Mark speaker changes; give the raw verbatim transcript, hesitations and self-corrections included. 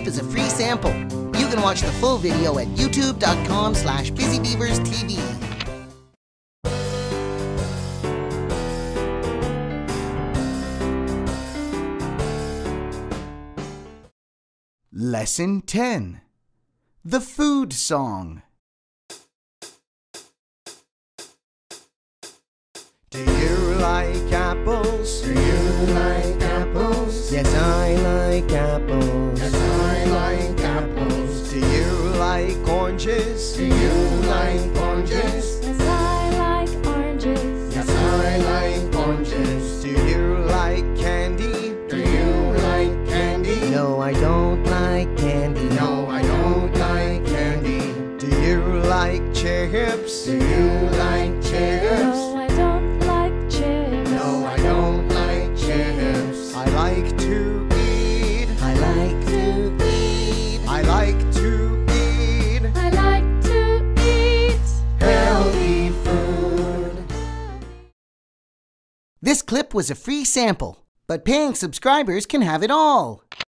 Speaker 1: clip is a free sample. You can watch the full video at youtube dot com slash busy beavers T V. Lesson ten. The Food Song.
Speaker 2: Do you like apples?
Speaker 3: Do you like apples?
Speaker 2: Yes, I like apples.
Speaker 3: Yes, I like apples.
Speaker 2: Do you like oranges?
Speaker 3: Do you like oranges?
Speaker 4: Yes, I like oranges.
Speaker 3: Yes, I like oranges.
Speaker 2: Do you like candy?
Speaker 3: Do you like candy?
Speaker 2: No, I don't like candy.
Speaker 3: No, I don't like candy.
Speaker 2: Do you like chips?
Speaker 3: Do you like chips?
Speaker 4: No, I don't like chips.
Speaker 3: No, I don't like chips.
Speaker 2: I like to eat.
Speaker 1: I like to eat.
Speaker 2: I like to eat.
Speaker 4: I like to eat
Speaker 3: Healthy food.
Speaker 1: This clip was a free sample, but paying subscribers can have it all.